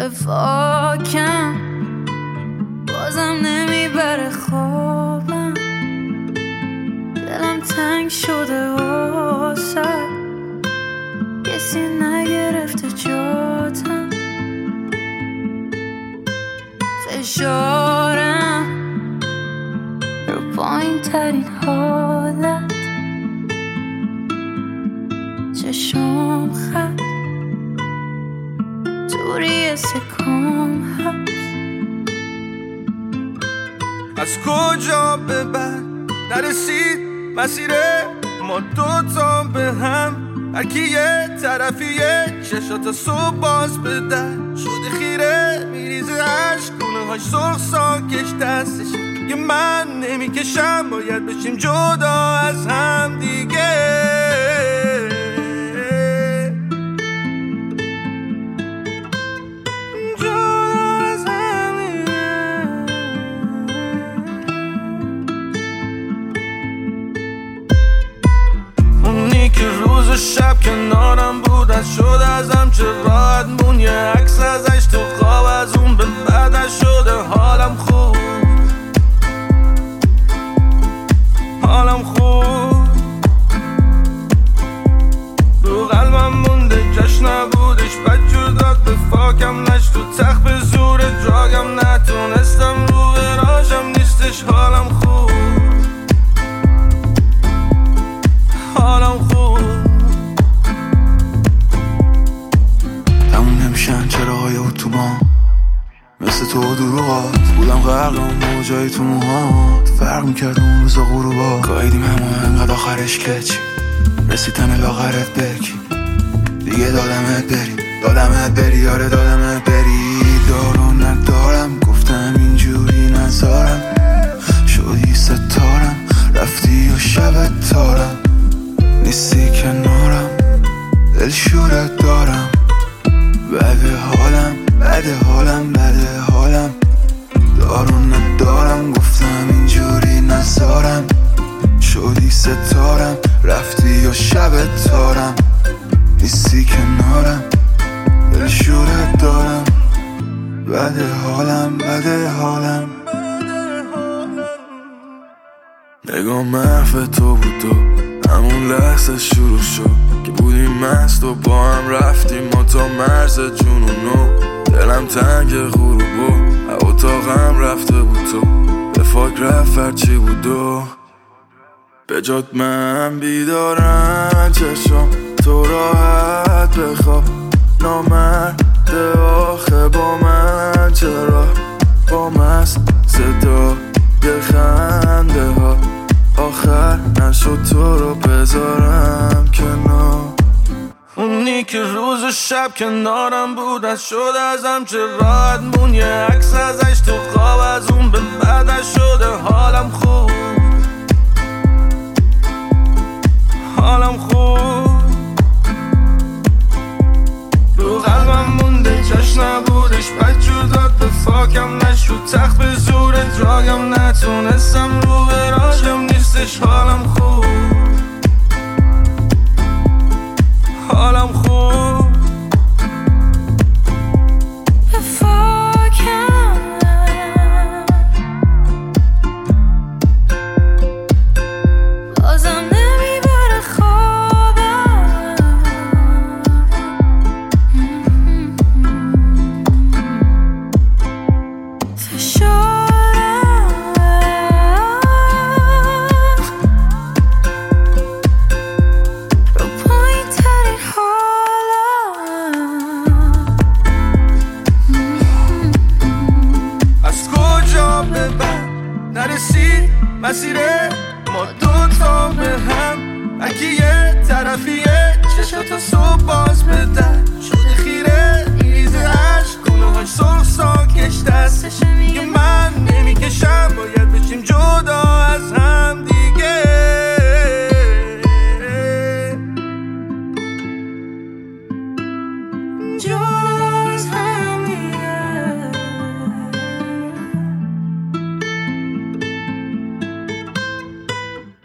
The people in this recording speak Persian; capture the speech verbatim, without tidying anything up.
وفاکم بازم نمیبره خوابم، دلم تنگ شده واسه کسی نگرفته جاتم، فشارم رو پایین ترین حالت، چشم خط توری سکام هست. از کجا به بعد نرسید مسیر ما دوتا به هم، هرکی یه طرفیه چشاتا صبح باز به در شده خیره میریزه عشق، گونه هاش سرخ ساکش دستش که من نمیکشم، باید بشیم جدا از هم دیگه. که روز و شب کنارم بود از شد ازم چه راحت مون، یه عکس ازش تو خواب از اون به بعدش شده حالم خوب، حالم خوب رو قلبم مونده جاش نبودش، بدجور داد به فاکم نشت تو تخت به زور جاگم نتونستم رو براشم نیستش، حالم خوب حالم خوب. تموم نمیشن چراغای اتوبان مثل تو دروغات، بودم غرق اون موجای تو موهات، فرق میکرد اون روزا غروبا، قایدیم همه انقدر آخرش کچی رسی تن لاغرت بکی دیگه، دادمت بری دادمت بری یاره دادمت بری، دارو ندارم گفتم اینجوری نزارم، شدی ستارم رفتی و شبت تارم، نیستی کنارم دل شورت دارم، بده حالم بده حالم بده حالم، دارو ندارم گفتم اینجوری نزارم، شدی ستارم رفتی و شبت تارم، نیستی کنارم دل شورت دارم، بده حالم بده حالم. نگاه محو تو بود تو همون لحظه شروع شد که بودیم مست و با هم رفتیم ما تا مرز جنونو، دلم تنگ غروبو اتاقم رفته بود تو به فاک رفت هرچی بود و به جات من بیدارم چشم تو راحت بخواب، نامرده آخه با من چرا با مست صدا یه خنده ها آخر نشد تو رو بذارم کنار، اونی که روز و شب کنارم بود از شد ازم چه راحت مون، یه عکس ازش تو خواب از اون به بعدش شده حالم خوب حالم خوب رو قلبم مونده جاش نبودش، بدجور داد به فاکم نشد تخت به زور دراگم نتونستم رو براشم نیستش، حالم خوب حالم خوب وفاکم بازم نمیبره خوابم، فشارم رو پایین ترین حالم. از کجا به بعد نرسید مسیر ما دوتا به هم، هرکی یه طرفیه چشاتا صبح باز به در شده خیره میریزه عشق، گونه هاش سرخ ساکش دستش که من نمیکشم، باید بشیم جدا از هم